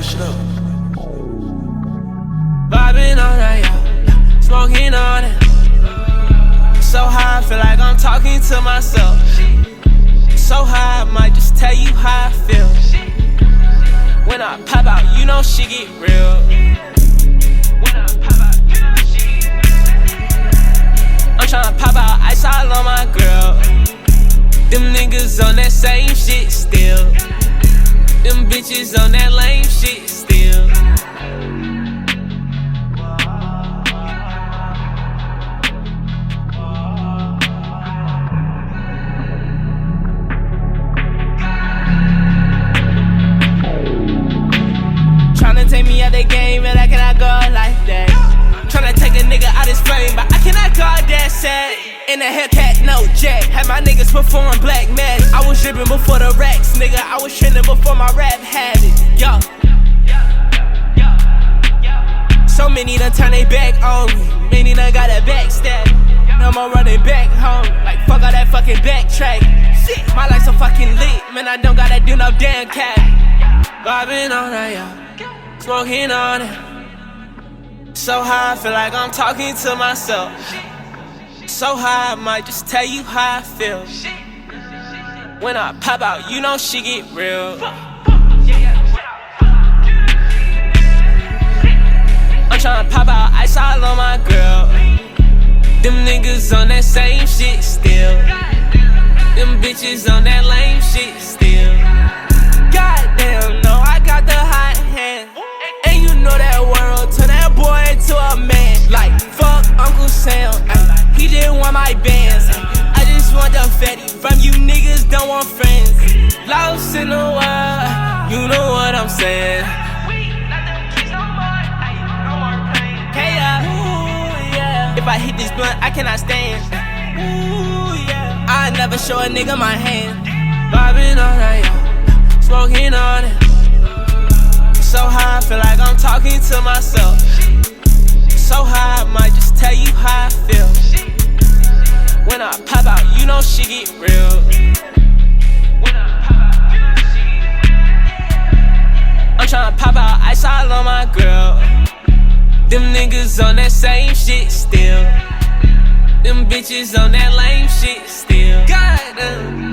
that shit up. Vibing on that, yeah. Smoking on it. So high, I feel like I'm talking to myself. So high, I might just tell you how I feel. When I pop out, you know she get real. When I pop out, you know she get real. I'm tryna pop out ice all on my girl. Them niggas on that same shit still. Them bitches on that lame shit still. Tryna take me out the game, and I cannot go like that. Tryna take a nigga out his flame, but I cannot go that sad. In a Hellcat, no jet. Had my niggas perform black magic. I was dripping before the racks, nigga. I was trending before my rap had it. Yo. So many done turn they back on me. Many done got a backstab. No more running back home. Like fuck all that fucking backtrack. Shit, my life so fucking lit. Man, I don't gotta do no damn cat. Vibing on that, yo. Smoking on it. So high, I feel like I'm talking to myself. So high, I might just tell you how I feel. When I pop out, you know she get real. I'm tryna pop out ice all on my girl. Them niggas on that same shit still. Them bitches on that lame shit still. Goddamn, no, I got the hot hand. And you know that world, turn that boy into a man. Like, fuck Uncle Sam, he didn't want my bands. I just want the fatty from you niggas, don't want friends. Lost in the world, you know what I'm saying. Hey, yeah. If I hit this blunt, I cannot stand. I never show a nigga my hand. Vibing on that, yeah. Smoking on it. So high, I feel like I'm talking to myself. So high, I might just tell you how I feel. When I pop out, you know she get real. When I pop out, you know she get real. I'm tryna pop out ice all on my girl. Them niggas on that same shit still. Them bitches on that lame shit still. Goddamn.